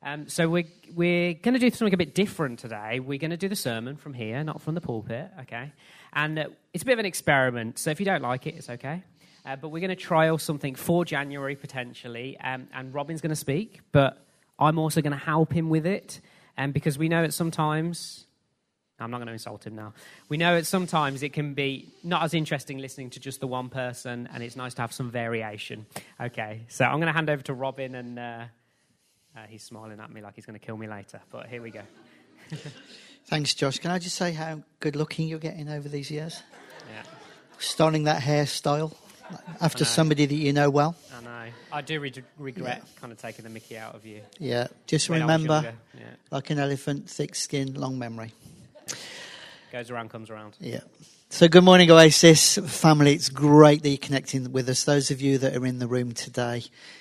So we're going to do something a bit different today. We're going to do the sermon from here, not from the pulpit, okay? And it's a bit of an experiment, so if you don't like it, it's okay. But we're going to trial something for January, potentially, and Robin's going to speak, but I'm also going to help him with it, because we know that sometimes... I'm not going to insult him now. We know that sometimes it can be not as interesting listening to just the one person, and it's nice to have some variation. Okay, so I'm going to hand over to Robin, and... he's smiling at me like he's going to kill me later, but here we go. Thanks, Josh. Can I just say how good looking you're getting over these years? Yeah. Starting that hairstyle after somebody that you know well. I know. I do regret kind of taking the mickey out of you. Yeah, just remember, like an elephant, thick skin, long memory. Goes around, comes around. Yeah. So good morning, Oasis family. It's great that you're connecting with us. Those of you that are in the room today,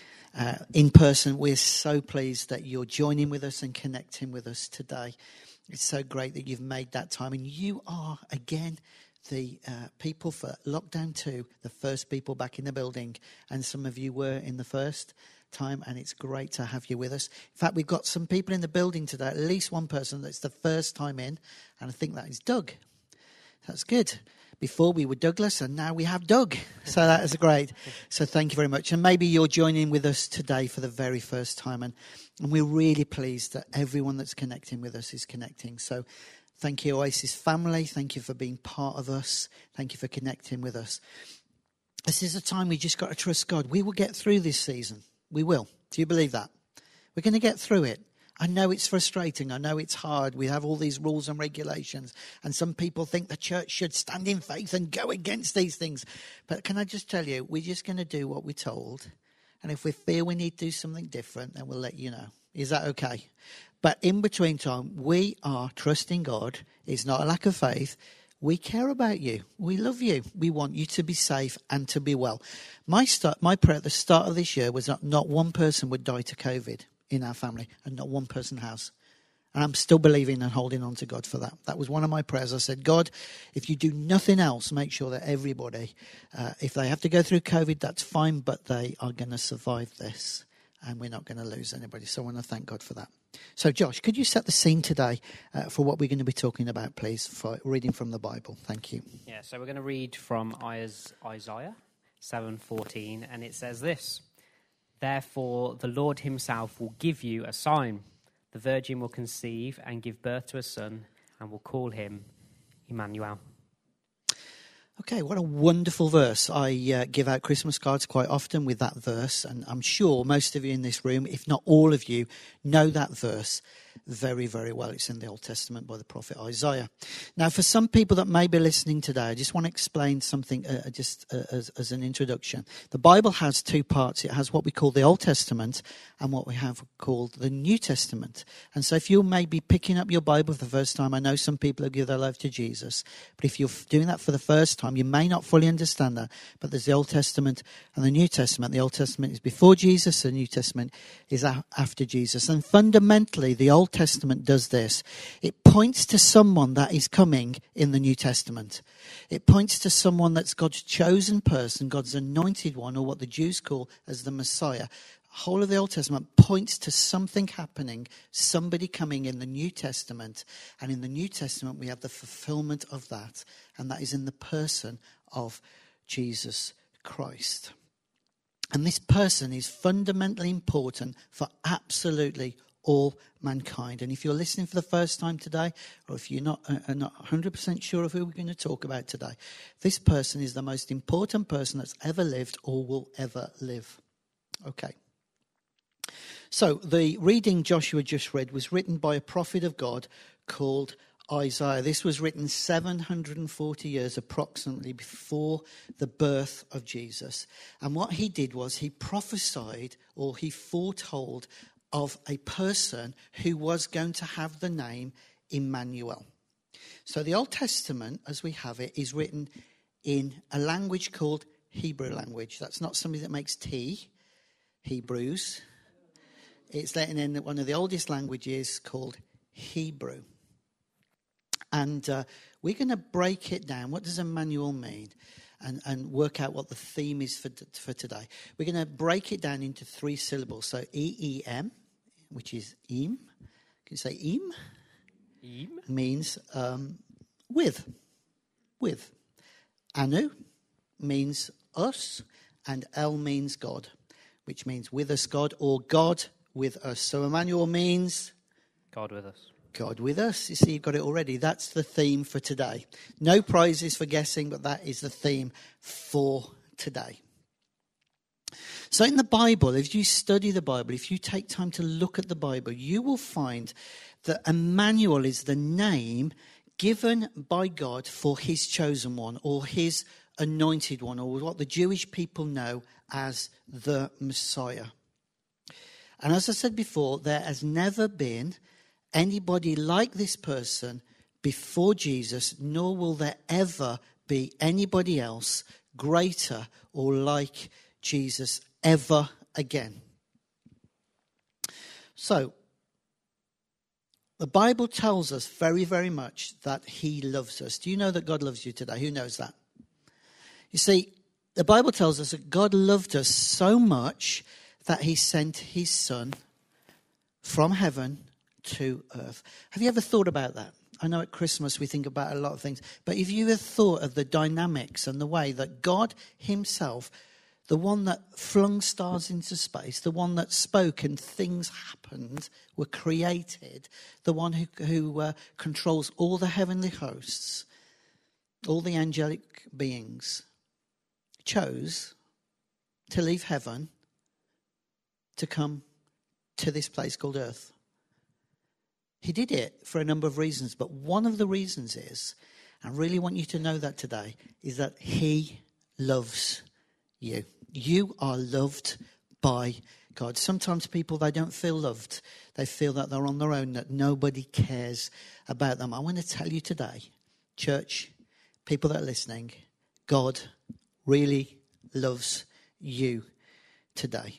in person, we're so pleased that you're joining with us and connecting with us today. It's so great that you've made that time. And you are, again, the people for Lockdown 2, the first people back in the building. And some of you were in the first time, and it's great to have you with us. In fact, we've got some people in the building today, at least one person that's the first time in, and I think that is Doug. That's good. Before we were Douglas, and now we have Doug. So that is great. So thank you very much. And maybe you're joining with us today for the very first time. And we're really pleased that everyone that's connecting with us is connecting. So thank you, Oasis family. Thank you for being part of us. Thank you for connecting with us. This is a time we just got to trust God. We will get through this season. We will. Do you believe that? We're going to get through it. I know it's frustrating. I know it's hard. We have all these rules and regulations. And some people think the church should stand in faith and go against these things. But can I just tell you, we're just going to do what we're told. And if we feel we need to do something different, then we'll let you know. Is that okay? But in between time, we are trusting God. It's not a lack of faith. We care about you. We love you. We want you to be safe and to be well. My prayer at the start of this year was that not one person would die to COVID in our family, and not one person has. And I'm still believing and holding on to God for that. That was one of my prayers. I said, God, if you do nothing else, make sure that everybody, if they have to go through COVID, that's fine, but they are going to survive this, and we're not going to lose anybody. So I want to thank God for that. So Josh, could you set the scene today for what we're going to be talking about, please, for reading from the Bible? Thank you. Yeah, so we're going to read from Isaiah 7:14, and it says this: Therefore, the Lord himself will give you a sign. The virgin will conceive and give birth to a son, and will call him Emmanuel. Okay, what a wonderful verse. I give out Christmas cards quite often with that verse, and I'm sure most of you in this room, if not all of you, know that verse very, very well. It's in the Old Testament by the prophet Isaiah. Now, for some people that may be listening today, I just want to explain something as an introduction. The Bible has two parts. It has what we call the Old Testament and what we have called the New Testament. And so if you may be picking up your Bible for the first time, I know some people have given their life to Jesus, but if you're doing that for the first time, you may not fully understand that. But there's the Old Testament and the New Testament. The Old Testament is before Jesus, the New Testament is after Jesus. And fundamentally, the Old Testament does this. It points to someone that is coming in the New Testament. It points to someone that's God's chosen person, God's anointed one, or what the Jews call as the Messiah. The whole of the Old Testament points to something happening, somebody coming in the New Testament. And in the New Testament, we have the fulfillment of that. And that is in the person of Jesus Christ. And this person is fundamentally important for absolutely all mankind. And if you're listening for the first time today, or if you're not 100% sure of who we're going to talk about today, this person is the most important person that's ever lived or will ever live. Okay. So the reading Joshua just read was written by a prophet of God called Isaiah. This was written 740 years approximately before the birth of Jesus. And what he did was he prophesied, or he foretold, of a person who was going to have the name Emmanuel. So the Old Testament, as we have it, is written in a language called Hebrew language. That's not somebody that makes tea, Hebrews. It's written in one of the oldest languages called Hebrew. And we're going to break it down. What does Emmanuel mean? And work out what the theme is for today. We're going to break it down into three syllables. So E-E-M, which is im. Can you say im? Im. Means with. Anu means us, and El means God, which means with us, God, or God with us. So Emmanuel means God with us. God with us. You see, you've got it already. That's the theme for today. No prizes for guessing, but that is the theme for today. So in the Bible, if you study the Bible, if you take time to look at the Bible, you will find that Emmanuel is the name given by God for his chosen one, or his anointed one, or what the Jewish people know as the Messiah. And as I said before, there has never been anybody like this person before Jesus, nor will there ever be anybody else greater or like Jesus ever again. So, the Bible tells us very, very much that he loves us. Do you know that God loves you today? Who knows that? You see, the Bible tells us that God loved us so much that he sent his son from heaven to earth. Have you ever thought about that? I know at Christmas we think about a lot of things, but have you ever thought of the dynamics and the way that God himself, the one that flung stars into space, the one that spoke and things happened, were created, the one who controls all the heavenly hosts, all the angelic beings, chose to leave heaven to come to this place called earth? He did it for a number of reasons, but one of the reasons is, I really want you to know that today, is that he loves you. You are loved by God. Sometimes people, they don't feel loved. They feel that they're on their own, that nobody cares about them. I want to tell you today, church, people that are listening, God really loves you today.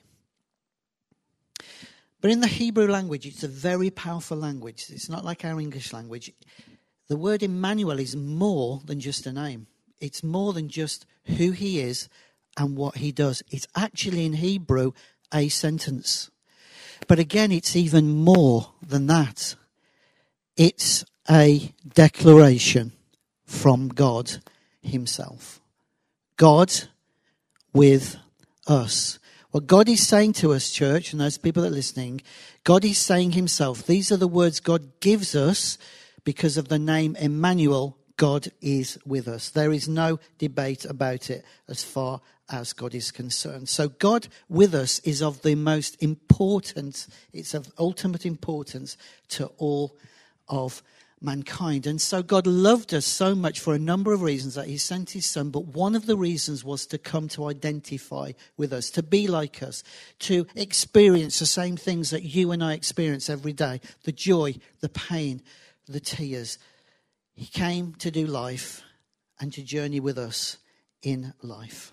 But in the Hebrew language, it's a very powerful language. It's not like our English language. The word Emmanuel is more than just a name. It's more than just who he is and what he does. It's actually in Hebrew a sentence. But again, it's even more than that. It's a declaration from God himself. God with us. What God is saying to us, church, and those people that are listening, God is saying himself. These are the words God gives us because of the name Emmanuel. God is with us. There is no debate about it as far as God is concerned. So God with us is of the most important, it's of ultimate importance to all of mankind. And so God loved us so much for a number of reasons that he sent his son, but one of the reasons was to come to identify with us, to be like us, to experience the same things that you and I experience every day, the joy, the pain, the tears. He came to do life and to journey with us in life.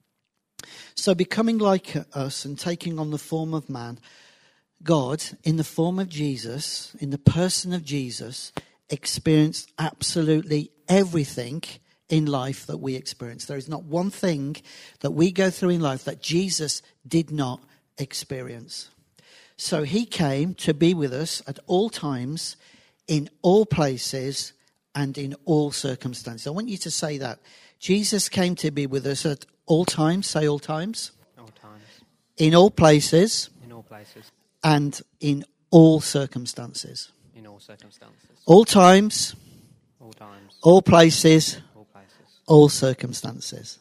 So becoming like us and taking on the form of man, God, in the form of Jesus, in the person of Jesus, experienced absolutely everything in life that we experience. There is not one thing that we go through in life that Jesus did not experience. So he came to be with us at all times, in all places, and in all circumstances. I want you to say that. Jesus came to be with us at all times. Say all times. All times. In all places. In all places. And in all circumstances. In all circumstances. All times. All times. All places. All places. All circumstances.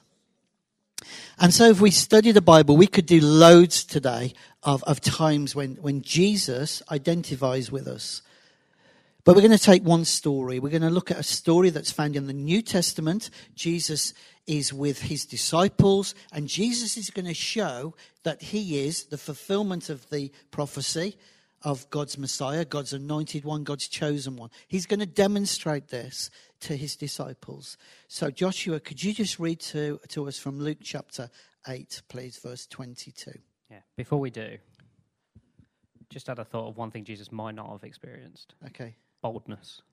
And so if we study the Bible, we could do loads today of times when Jesus identifies with us. But we're going to take one story. We're going to look at a story that's found in the New Testament. Jesus is with his disciples, and Jesus is going to show that he is the fulfillment of the prophecy of God's Messiah, God's anointed one, God's chosen one. He's going to demonstrate this to his disciples. So Joshua, could you just read to us from Luke chapter 8, please, verse 22. Yeah, before we do, just had a thought of one thing Jesus might not have experienced. Okay. Boldness.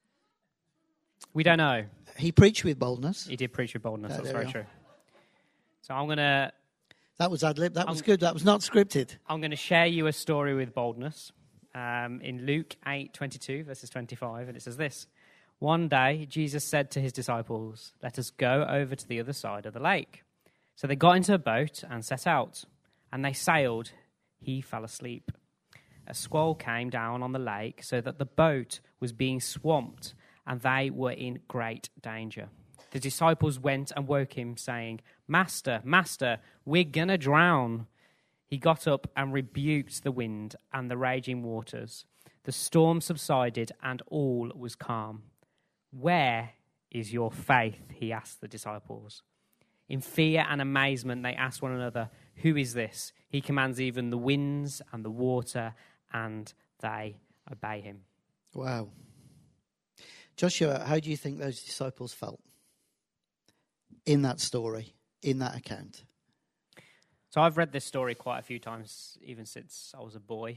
We don't know. He preached with boldness. He did preach with boldness. That's there very we true. So I'm gonna That was ad-lib. That was good. That was not scripted. share you a story with boldness. in Luke 8:22, verses 25, and it says this. One day, Jesus said to his disciples, "Let us go over to the other side of the lake." So they got into a boat and set out, and they sailed. He fell asleep. A squall came down on the lake so that the boat was being swamped, and they were in great danger. The disciples went and woke him, saying, "Master, Master, we're going to drown." He got up and rebuked the wind and the raging waters. The storm subsided, and all was calm. "Where is your faith?" he asked the disciples. In fear and amazement, they asked one another, "Who is this? He commands even the winds and the water, and they obey him." Wow. Joshua, how do you think those disciples felt in that story, in that account? So I've read this story quite a few times, even since I was a boy.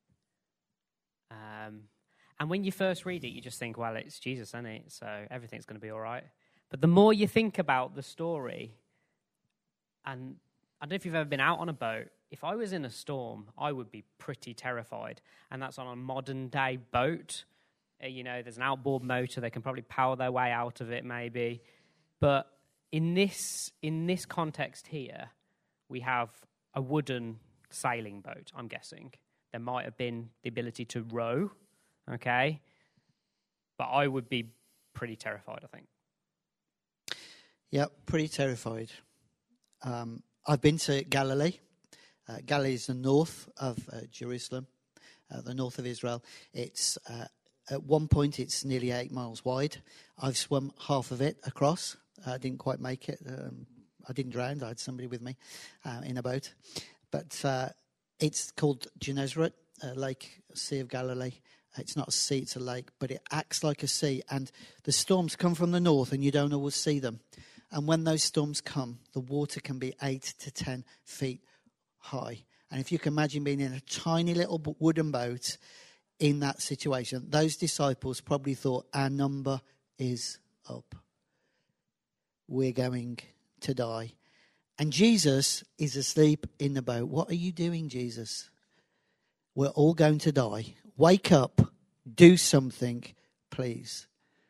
And when you first read it, you just think, well, it's Jesus, isn't it? So everything's going to be all right. But the more you think about the story, and I don't know if you've ever been out on a boat, if I was in a storm, I would be pretty terrified. And that's on a modern day boat. There's an outboard motor. They can probably power their way out of it maybe. But in this context here, we have a wooden sailing boat, I'm guessing. There might have been the ability to row, okay? But I would be pretty terrified, I think. Yeah, pretty terrified. I've been to Galilee. Galilee is the north of Jerusalem, the north of Israel. It's at one point it's nearly 8 miles wide. I've swum half of it across. I didn't quite make it. I didn't drown. I had somebody with me in a boat. But it's called Gennesaret, Lake, Sea of Galilee. It's not a sea, it's a lake, but it acts like a sea. And the storms come from the north and you don't always see them. And when those storms come, the water can be 8 to 10 feet high. And if you can imagine being in a tiny little wooden boat in that situation, those disciples probably thought, our number is up. We're going to die. And Jesus is asleep in the boat. What are you doing, Jesus? We're all going to die. Wake up. Do something, please.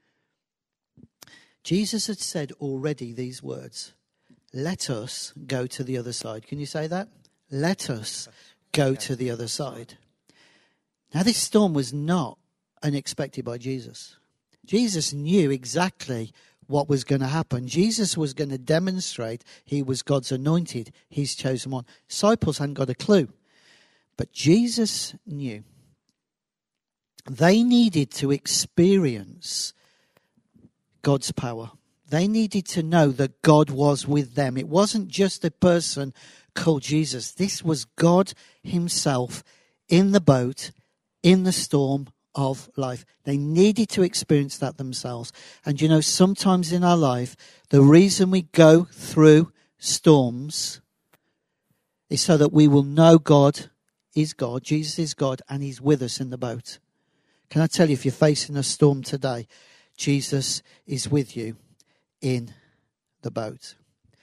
Jesus had said already these words. Let us go to the other side. Can you say that? Let us go to the other side. Now, this storm was not unexpected by Jesus. Jesus knew exactly what was going to happen. Jesus was going to demonstrate he was God's anointed, his chosen one. Disciples hadn't got a clue. But Jesus knew. They needed to experience God's power. They needed to know that God was with them. It wasn't just a person called Jesus. This was God himself in the boat, in the storm of life. They needed to experience that themselves. And sometimes in our life, the reason we go through storms is so that we will know God is God, Jesus is God, and he's with us in the boat. Can I tell you, if you're facing a storm today, Jesus is with you in the boat.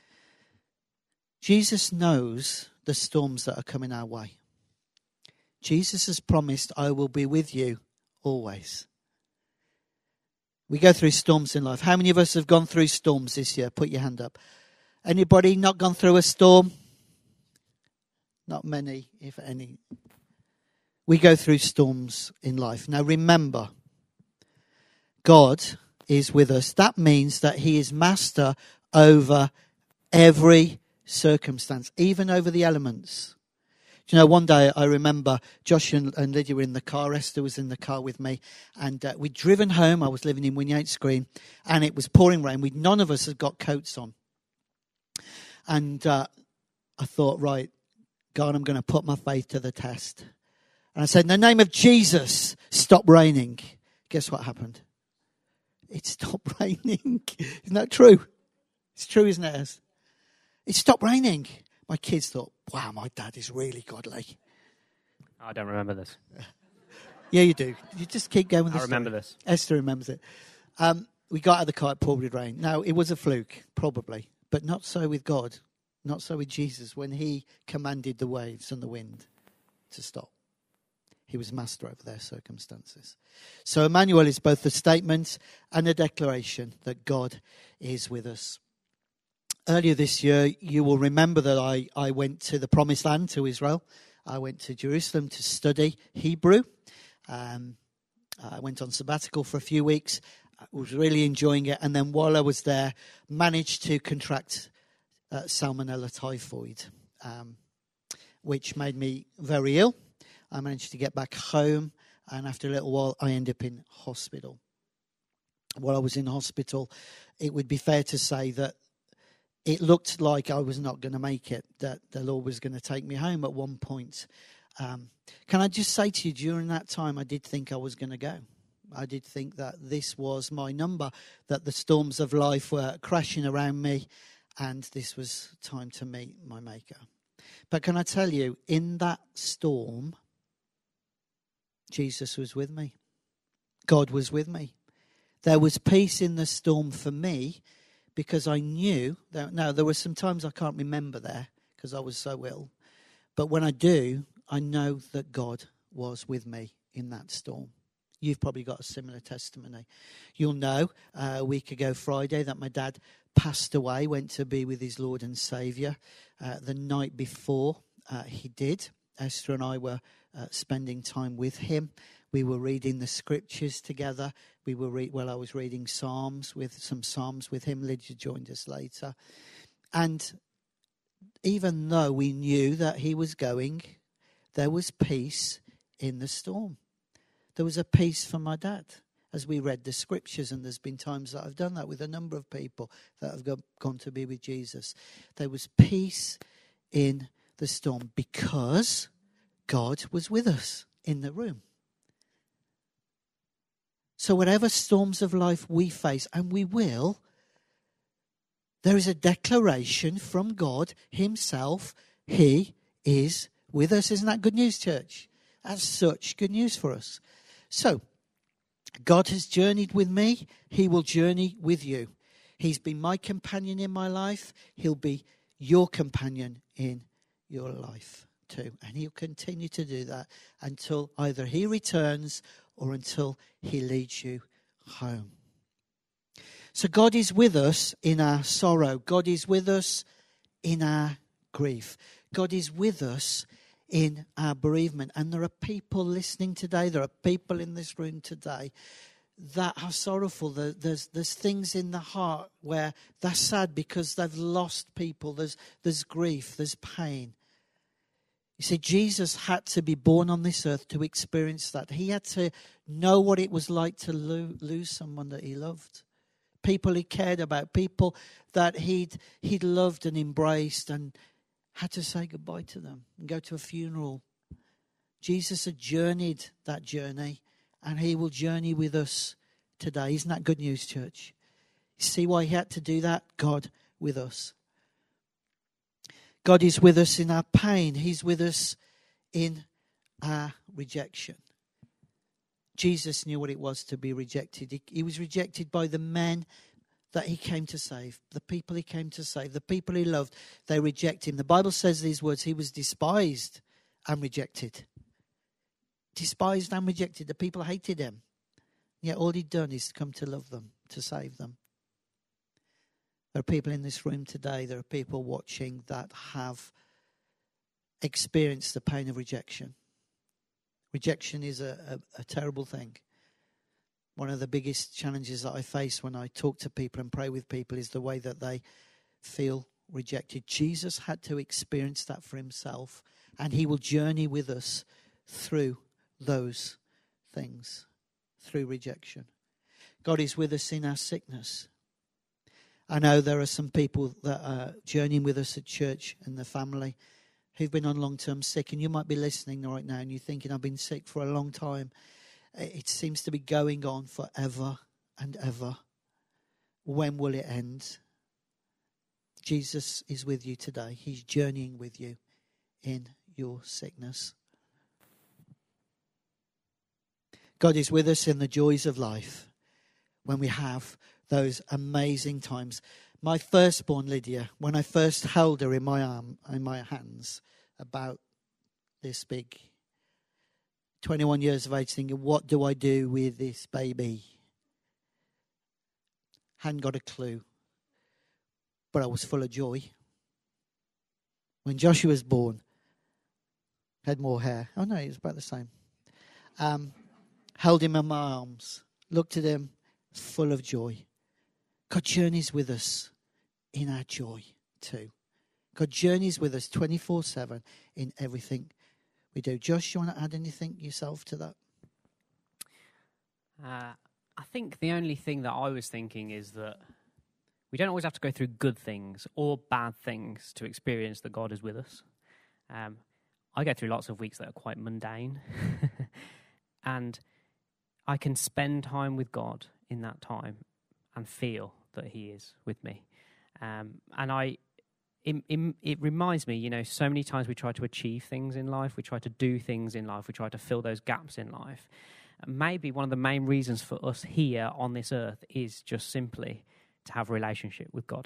Jesus knows the storms that are coming our way. Jesus has promised, I will be with you always. We go through storms in life. How many of us have gone through storms this year? Put your hand up. Anybody not gone through a storm? Not many, if any. We go through storms in life. Now remember, God is with us. That means that he is master over every circumstance, even over the elements. One day I remember Josh and Lydia were in the car. Esther was in the car with me. And we'd driven home. I was living in Winyates Green. And it was pouring rain. None of us had got coats on. And I thought, right, God, I'm going to put my faith to the test. And I said, in the name of Jesus, stop raining. Guess what happened? It stopped raining. Isn't that true? It's true, isn't it, Ez? It stopped raining. My kids thought, wow, my dad is really godly. I don't remember this. Yeah, you do. You just keep going with this. I remember this. Esther remembers it. We got out of the car, it poured with rain. Now, it was a fluke, probably, but not so with God. Not so with Jesus when he commanded the waves and the wind to stop. He was master over their circumstances. So Emmanuel is both a statement and a declaration that God is with us. Earlier this year, you will remember that I went to the Promised Land, to Israel. I went to Jerusalem to study Hebrew. I went on sabbatical for a few weeks. I was really enjoying it. And then while I was there, managed to contract Salmonella typhoid, which made me very ill. I managed to get back home, and after a little while, I ended up in hospital. While I was in hospital, it would be fair to say that it looked like I was not going to make it, that the Lord was going to take me home at one point. Can I just say to you, during that time, I did think I was going to go. I did think that this was my number, that the storms of life were crashing around me, and this was time to meet my Maker. But can I tell you, in that storm, Jesus was with me. God was with me. There was peace in the storm for me because I knew that, now there were some times I can't remember there because I was so ill. But when I do, I know that God was with me in that storm. You've probably got a similar testimony. You'll know a week ago Friday that my dad passed away, went to be with his Lord and Saviour. The night before he did, Esther and I were spending time with him. We were reading the scriptures together. I was reading Psalms with him. Lydia joined us later. And even though we knew that he was going, there was peace in the storm. There was a peace for my dad as we read the scriptures, and there's been times that I've done that with a number of people that have gone to be with Jesus. There was peace in the storm because God was with us in the room. So whatever storms of life we face, and we will, there is a declaration from God himself. He is with us. Isn't that good news, church? That's such good news for us. So, God has journeyed with me. He will journey with you. He's been my companion in my life. He'll be your companion in your life too. And he'll continue to do that until either he returns or until he leads you home. So God is with us in our sorrow. God is with us in our grief. God is with us in our bereavement. And there are people listening today, there are people in this room today that are sorrowful. There's things in the heart where they're sad because they've lost people. There's grief, there's pain. You see, Jesus had to be born on this earth to experience that. He had to know what it was like to lose someone that he loved. People he cared about, people that he'd loved and embraced, and had to say goodbye to them and go to a funeral. Jesus had journeyed that journey, and he will journey with us today. Isn't that good news, church? You see why he had to do that? God with us. God is with us in our pain. He's with us in our rejection. Jesus knew what it was to be rejected. He was rejected by the men that he came to save, the people he came to save, the people he loved. They reject him. The Bible says these words: he was despised and rejected. Despised and rejected. The people hated him. Yet all he'd done is come to love them, to save them. There are people in this room today, there are people watching that have experienced the pain of rejection. Rejection is a terrible thing. One of the biggest challenges that I face when I talk to people and pray with people is the way that they feel rejected. Jesus had to experience that for himself, and he will journey with us through those things, through rejection. God is with us in our sickness. I know there are some people that are journeying with us at church and the family who've been on long-term sick, and you might be listening right now and you're thinking, I've been sick for a long time. It seems to be going on forever and ever. When will it end? Jesus is with you today. He's journeying with you in your sickness. God is with us in the joys of life when we have those amazing times. My firstborn, Lydia, when I first held her in my hands, about this big, 21 years of age thinking, what do I do with this baby? Hadn't got a clue. But I was full of joy. When Joshua was born, had more hair. Oh no, it was about the same. Held him in my arms, looked at him, full of joy. God journeys with us in our joy too. God journeys with us 24/7 in everything we do. Josh, you want to add anything yourself to that? I think the only thing that I was thinking is that we don't always have to go through good things or bad things to experience that God is with us. I go through lots of weeks that are quite mundane, and I can spend time with God in that time and feel that He is with me. It reminds me, so many times we try to achieve things in life, we try to do things in life, we try to fill those gaps in life. Maybe one of the main reasons for us here on this earth is just simply to have a relationship with God.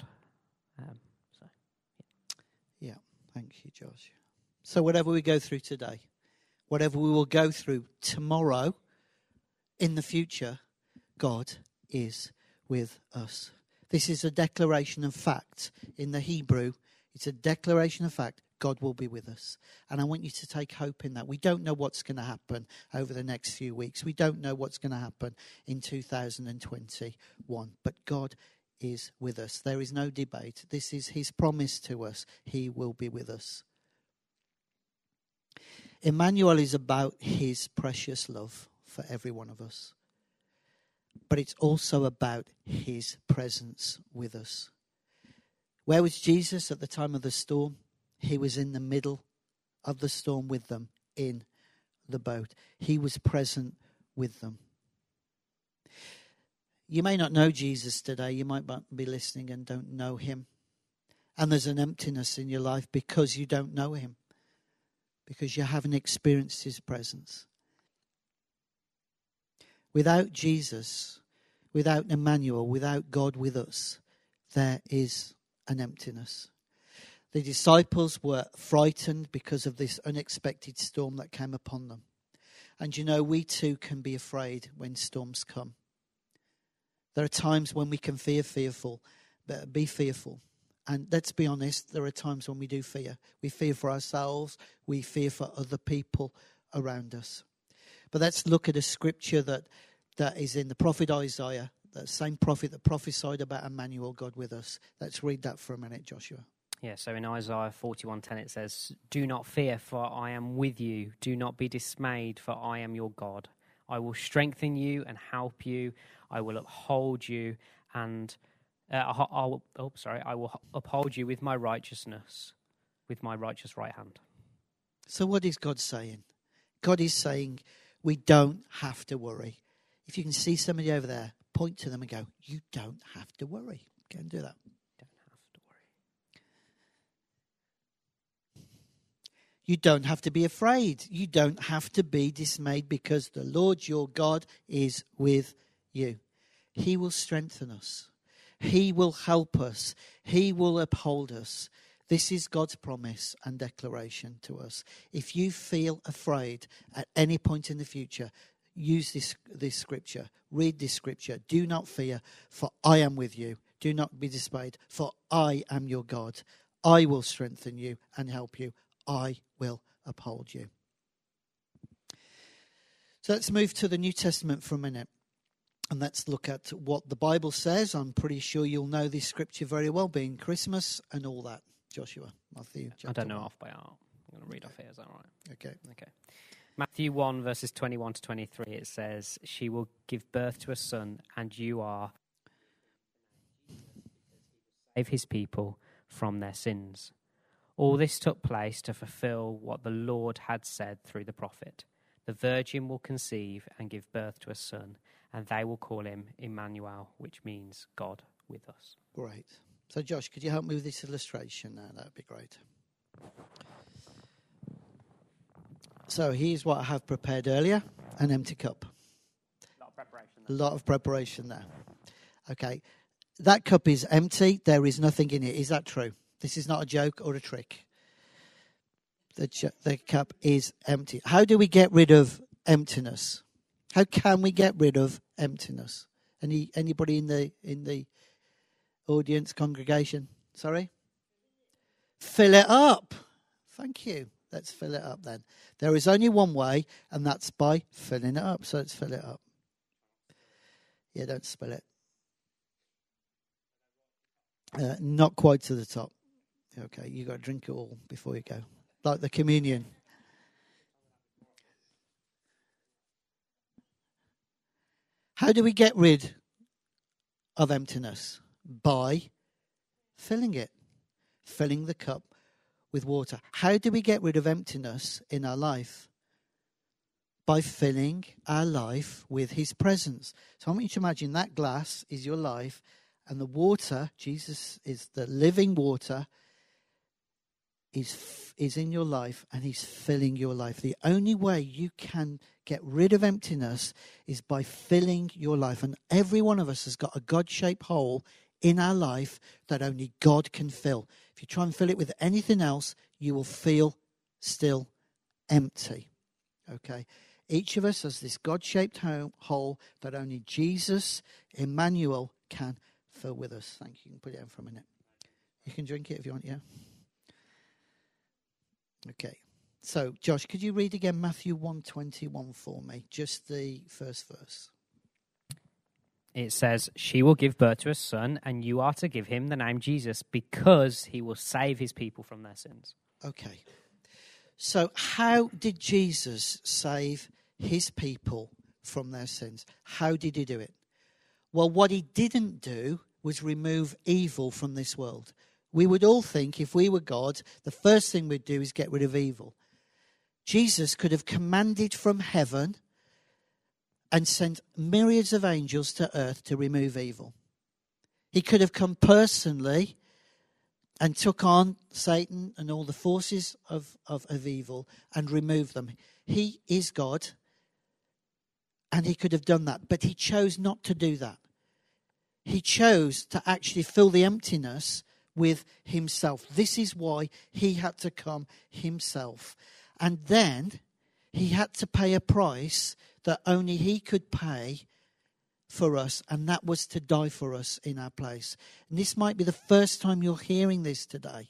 Yeah, thank you, Josh. So whatever we go through today, whatever we will go through tomorrow, in the future, God is with us. This is a declaration of fact. In the Hebrew, it's a declaration of fact. God will be with us. And I want you to take hope in that. We don't know what's going to happen over the next few weeks. We don't know what's going to happen in 2021. But God is with us. There is no debate. This is His promise to us. He will be with us. Emmanuel is about His precious love for every one of us. But it's also about His presence with us. Where was Jesus at the time of the storm? He was in the middle of the storm with them in the boat. He was present with them. You may not know Jesus today. You might be listening and don't know Him. And there's an emptiness in your life because you don't know Him. Because you haven't experienced His presence. Without Jesus, without Emmanuel, without God with us, there is an emptiness. The disciples were frightened because of this unexpected storm that came upon them. And we too can be afraid when storms come. There are times when we can feel fearful, but be fearful. And let's be honest, there are times when we do fear. We fear for ourselves, we fear for other people around us. But let's look at a scripture that is in the prophet Isaiah, the same prophet that prophesied about Emmanuel, God with us. Let's read that for a minute, Joshua. Yeah, so in Isaiah 41:10 it says, "Do not fear, for I am with you. Do not be dismayed, for I am your God. I will strengthen you and help you. I will uphold you and I will uphold you with my righteousness, with my righteous right hand." So what is God saying? God is saying we don't have to worry. If you can see somebody over there, point to them and go, "You don't have to worry." Go and do that. You don't have to be afraid. You don't have to be dismayed because the Lord your God is with you. He will strengthen us. He will help us. He will uphold us. This is God's promise and declaration to us. If you feel afraid at any point in the future, use this scripture. Read this scripture. Do not fear, for I am with you. Do not be dismayed, for I am your God. I will strengthen you and help you. I will uphold you. So let's move to the New Testament for a minute. And let's look at what the Bible says. I'm pretty sure you'll know this scripture very well, being Christmas and all that. Joshua, Matthew. I don't know off by heart. I'm going to read off here. Is that right? Okay. Matthew 1, verses 21 to 23, it says, "She will give birth to a son, and you are save his people from their sins." All this took place to fulfill what the Lord had said through the prophet. "The virgin will conceive and give birth to a son, and they will call him Emmanuel," which means God with us. Great. So Josh, could you help me with this illustration now? That would be great. So here's what I have prepared earlier, an empty cup. A lot of preparation there. Okay. That cup is empty. There is nothing in it. Is that true? This is not a joke or a trick. The cup is empty. How do we get rid of emptiness? How can we get rid of emptiness? Anybody in the audience, congregation? Sorry? Fill it up. Thank you. Let's fill it up then. There is only one way, and that's by filling it up. So let's fill it up. Yeah, don't spill it. Not quite to the top. Okay, you got to drink it all before you go. Like the communion. How do we get rid of emptiness? By filling it. Filling the cup with water. How do we get rid of emptiness in our life? By filling our life with his presence. So I want you to imagine that glass is your life, and the water, Jesus is the living water, is in your life, and he's filling your life. The only way you can get rid of emptiness is by filling your life. And every one of us has got a God-shaped hole in our life that only God can fill. If you try and fill it with anything else, you will feel still empty. Okay? Each of us has this God-shaped hole that only Jesus, Emmanuel, can fill with us. Thank you. You can put it in for a minute. You can drink it if you want, yeah? Okay. So, Josh, could you read again Matthew 1:21 for me? Just the first verse. It says, "She will give birth to a son, and you are to give him the name Jesus, because he will save his people from their sins." Okay. So how did Jesus save his people from their sins? How did he do it? Well, what he didn't do was remove evil from this world. We would all think if we were God, the first thing we'd do is get rid of evil. Jesus could have commanded from heaven and sent myriads of angels to earth to remove evil. He could have come personally and took on Satan and all the forces of evil and removed them. He is God, and he could have done that, but he chose not to do that. He chose to actually fill the emptiness with himself. This is why he had to come himself. And then he had to pay a price that only he could pay for us, and that was to die for us in our place. And this might be the first time you're hearing this today.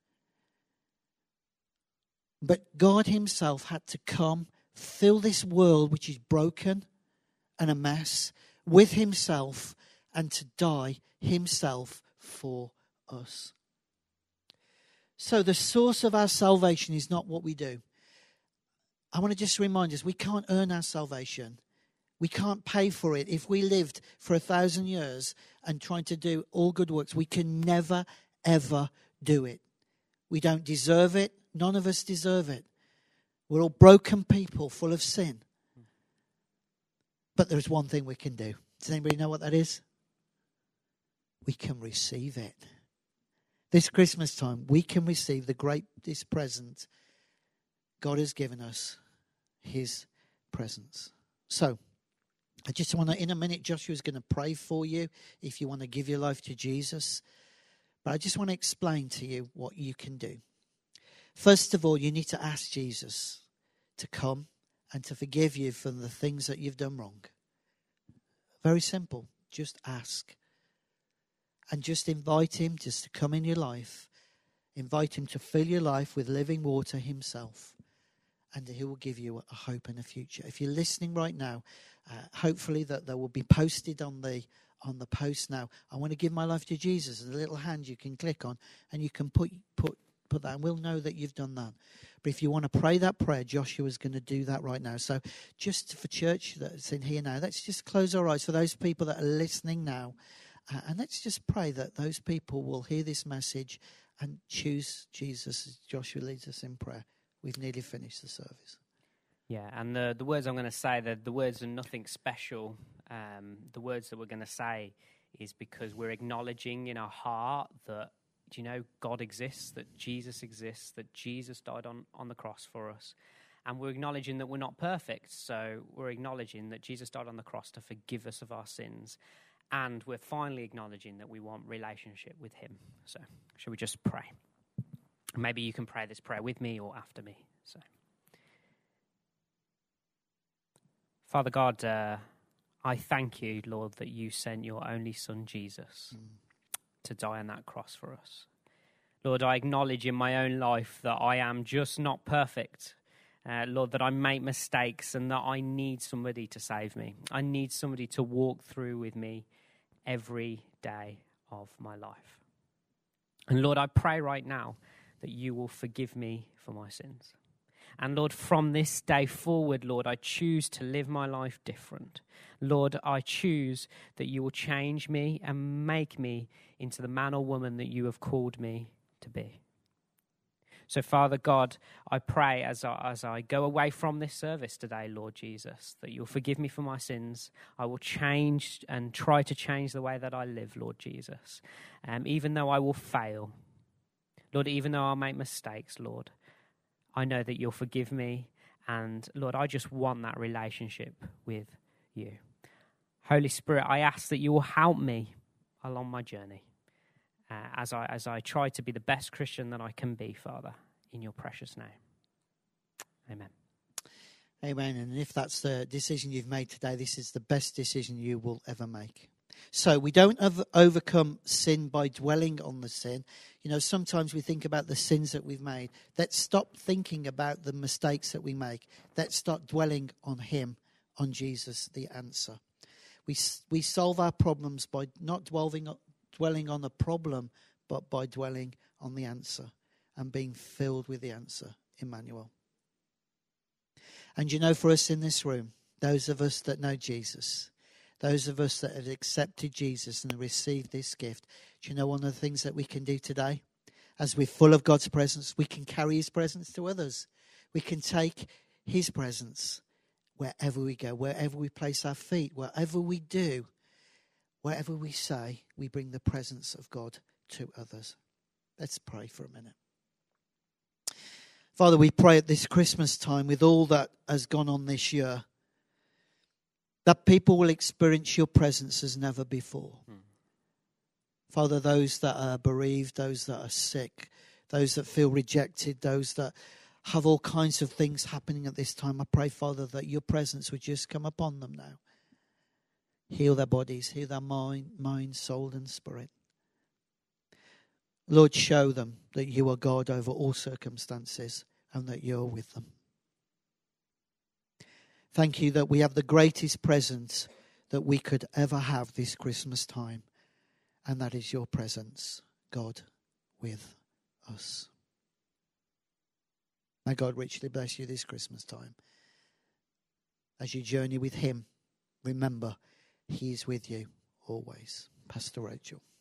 But God himself had to come, fill this world which is broken and a mess with himself, and to die himself for us. So the source of our salvation is not what we do. I want to just remind us, we can't earn our salvation. We can't pay for it. If we lived for 1,000 years and tried to do all good works, we can never, ever do it. We don't deserve it. None of us deserve it. We're all broken people full of sin. But there's one thing we can do. Does anybody know what that is? We can receive it. This Christmas time, we can receive the greatest present God has given us, his presence. So, I just want to, in a minute, Joshua's going to pray for you if you want to give your life to Jesus. But I just want to explain to you what you can do. First of all, you need to ask Jesus to come and to forgive you for the things that you've done wrong. Very simple. Just ask. And just invite him just to come in your life. Invite him to fill your life with living water himself. And he will give you a hope and a future. If you're listening right now, hopefully that will be posted on the post now. I want to give my life to Jesus. There's a little hand you can click on, and you can put that, and we'll know that you've done that. But if you want to pray that prayer, Joshua's going to do that right now. So just for church that's in here now, let's just close our eyes for those people that are listening now. And let's just pray that those people will hear this message and choose Jesus as Joshua leads us in prayer. We've nearly finished the service. Yeah, and the words I'm going to say, the words are nothing special. The words that we're going to say is because we're acknowledging in our heart that, do you know, God exists, that Jesus exists, that Jesus died on the cross for us. And we're acknowledging that we're not perfect, so we're acknowledging that Jesus died on the cross to forgive us of our sins. And we're finally acknowledging that we want relationship with him. So, shall we just pray? Maybe you can pray this prayer with me or after me. So, Father God, I thank you, Lord, that you sent your only Son, Jesus, to die on that cross for us. Lord, I acknowledge in my own life that I am just not perfect. Lord, that I make mistakes and that I need somebody to save me. I need somebody to walk through with me every day of my life. And Lord, I pray right now that you will forgive me for my sins. And Lord, from this day forward, Lord, I choose to live my life different. Lord, I choose that you will change me and make me into the man or woman that you have called me to be. So, Father God, I pray as I go away from this service today, Lord Jesus, that you'll forgive me for my sins. I will change and try to change the way that I live, Lord Jesus. Even though I will fail, Lord, even though I'll make mistakes, Lord, I know that you'll forgive me. And, Lord, I just want that relationship with you. Holy Spirit, I ask that you will help me along my journey. As I try to be the best Christian that I can be, Father, in your precious name. Amen. Amen. And if that's the decision you've made today, this is the best decision you will ever make. So we don't overcome sin by dwelling on the sin. You know, sometimes we think about the sins that we've made. Let's stop thinking about the mistakes that we make. Let's start dwelling on him, on Jesus, the answer. We solve our problems by not dwelling on the problem, but by dwelling on the answer and being filled with the answer, Emmanuel. And you know, for us in this room, those of us that know Jesus, those of us that have accepted Jesus and received this gift, do you know one of the things that we can do today? As we're full of God's presence, we can carry his presence to others. We can take his presence wherever we go, wherever we place our feet, whatever we do. Whatever we say, we bring the presence of God to others. Let's pray for a minute. Father, we pray at this Christmas time, with all that has gone on this year, that people will experience your presence as never before. Father, those that are bereaved, those that are sick, those that feel rejected, those that have all kinds of things happening at this time, I pray, Father, that your presence would just come upon them now. Heal their bodies, heal their mind, soul and spirit. Lord, show them that you are God over all circumstances and that you're with them. Thank you that we have the greatest presence that we could ever have this Christmas time, and that is your presence, God, with us. May God richly bless you this Christmas time. As you journey with him, remember, he is with you always. Pastor Rachel.